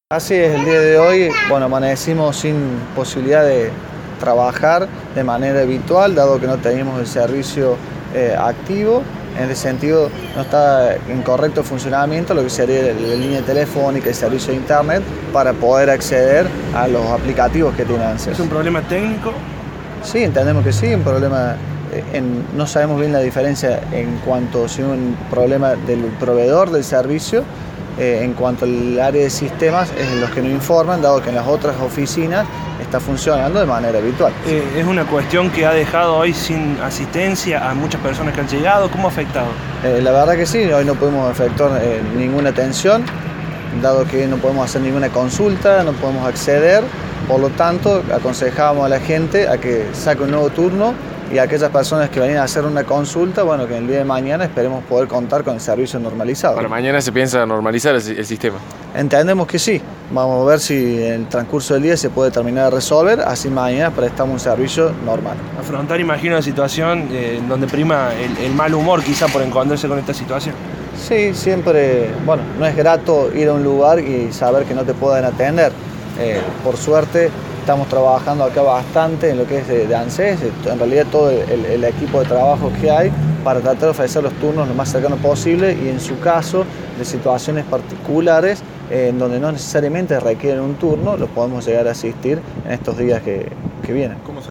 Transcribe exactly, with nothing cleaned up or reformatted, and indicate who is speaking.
Speaker 1: Así es, el día de hoy, bueno, amanecimos sin posibilidad de trabajar de manera habitual, dado que no teníamos el servicio eh, activo. En ese sentido, no está en correcto funcionamiento lo que sería la línea telefónica y el servicio de internet para poder acceder a los aplicativos que tiene ANSES.
Speaker 2: ¿Es un problema técnico?
Speaker 1: Sí, entendemos que sí, un problema, eh, en, no sabemos bien la diferencia en cuanto a si es un problema del proveedor del servicio. Eh, en cuanto al área de sistemas, es los que nos informan, dado que en las otras oficinas está funcionando de manera habitual.
Speaker 2: Eh, ¿Es una cuestión que ha dejado hoy sin asistencia a muchas personas que han llegado? ¿Cómo ha afectado?
Speaker 1: Eh, la verdad que sí, hoy no pudimos efectuar eh, ninguna atención, dado que no podemos hacer ninguna consulta, no podemos acceder, por lo tanto aconsejamos a la gente a que saque un nuevo turno y a aquellas personas que venían a hacer una consulta, bueno, que el día de mañana esperemos poder contar con el servicio normalizado.
Speaker 3: Para mañana se piensa normalizar el, el sistema.
Speaker 1: Entendemos que sí, vamos a ver si en el transcurso del día se puede terminar de resolver, así mañana prestamos un servicio normal.
Speaker 2: Afrontar, imagino, una situación eh, en donde prima el, el mal humor quizá por encontrarse con esta situación.
Speaker 1: Sí, siempre, bueno, no es grato ir a un lugar y saber que no te pueden atender. Eh, por suerte estamos trabajando acá bastante en lo que es de, de ANSES, en realidad todo el, el equipo de trabajo que hay para tratar de ofrecer los turnos lo más cercano posible y en su caso de situaciones particulares eh, en donde no necesariamente requieren un turno, los podemos llegar a asistir en estos días que, que vienen.